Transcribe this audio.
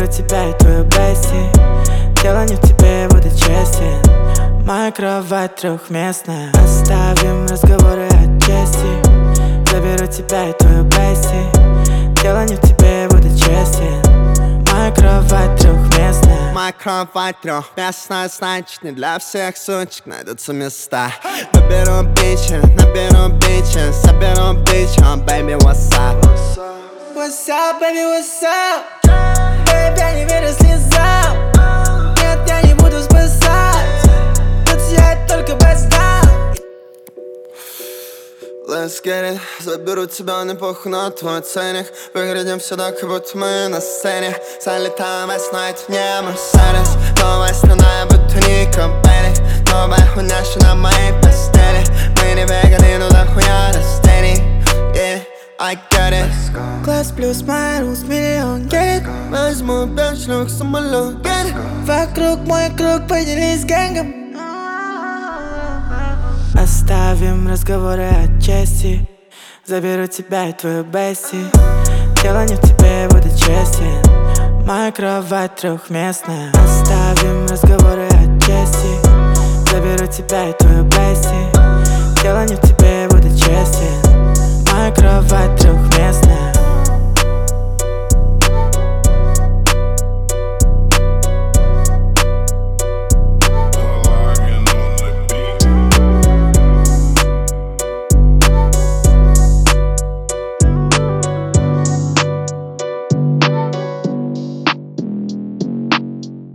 Заберу тебя и твою бести. Дело не в тебе, буду честен. Моя кровать трехместная. Оставим разговоры о чести. Заберу тебя и твою бести. Дело не в тебе, буду честен. Моя кровать трехместная. Моя кровать трехместная, значит не для всех сучек найдутся места. Наберу бичи, заберу бичи, baby, what's up? What's up, baby, what's up? Baby, я не верю слезам. Нет, я не буду спасать. Тут я только бастард. Let's get it. Заберу тебя, не похуй на твой ценник. Выглядим сюда, как будто мы на сцене. Залетаем весной, это не Мерседес. Новая страна, я будто Нико Беллик. Новая хуйня, что на моей постели. Мы не веганы, но дохуя растений. Yeah, I get it. Класс плюс Майрус, миллион, get it. Возьму 5 шлюх, самолет, get it. Вокруг мой круг, поделись с гэнгом. Оставим разговоры о чести. Заберу тебя и твою бести. Дело не в тебе, буду честен. Моя кровать трехместная. Оставим разговоры о чести. Заберу тебя и твою бести. Дело не в тебе, буду честен. Моя кровать трехместная.